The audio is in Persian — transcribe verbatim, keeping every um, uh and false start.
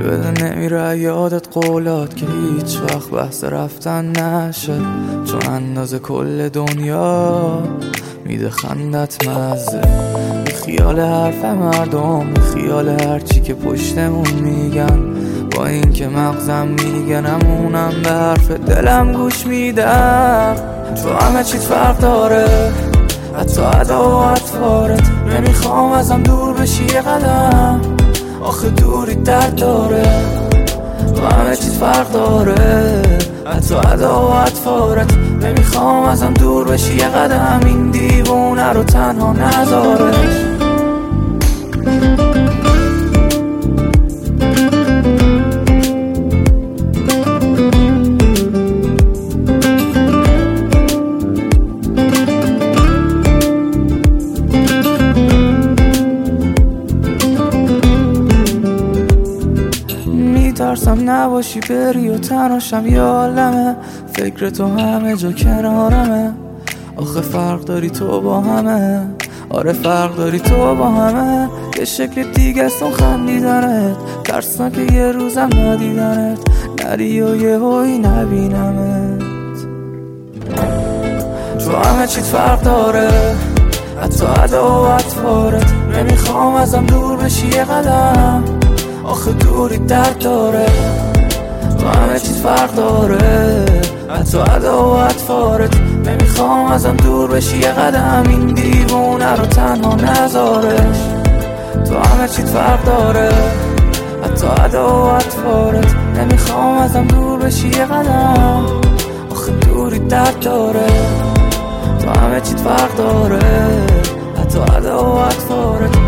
بده نمیره یادت قولات که هیچ وقت بحث رفتن نشه، چون اندازه کل دنیا میده خندت مزه. بی خیال حرف مردم، بی خیال هرچی که پشتمون میگن، با این که مغزم میگه نمونم به حرف دلم گوش میدم. تو همه چیت فرق داره، حتی ادا و اطوارت. نمیخوام ازم دور بشی یه قدم، آخه دوری درد داره. تو همه چیت فرق داره، حتی ادا و اطوارت. نمیخوام ازم دور بشی یه قدم، این دیوونه رو تنها نذارش. میترسم نباشی بری و تنهاشم یه عالمه، فکر تو همه جا کنارمه. آخه فرق داری تو با همه، آره فرق داری تو با همه. یه شکل دیگه است اون خندیدنت، ترسناک که یه روزم ندیدنت، نری و یه هایی نبینمت. تو همه چیت فرق داره، حتی ادا و اطوارت. نمیخوام ازم دور بشی یه قدم، آخه دوری درد داره. تو همه چیز فرق داره، حتی ادا و اطوارت. نمیخوام ازم دور بشی یه قدم، این دیوونه رو تنها نذارش. تو همه چیز فرق داره، حتی ادا و اطوارت. نمیخوام ازم دور بشی یه قدم، آخه دوری درد داره. تو همه چیز فرق داره، حتی ادا و اطوارت.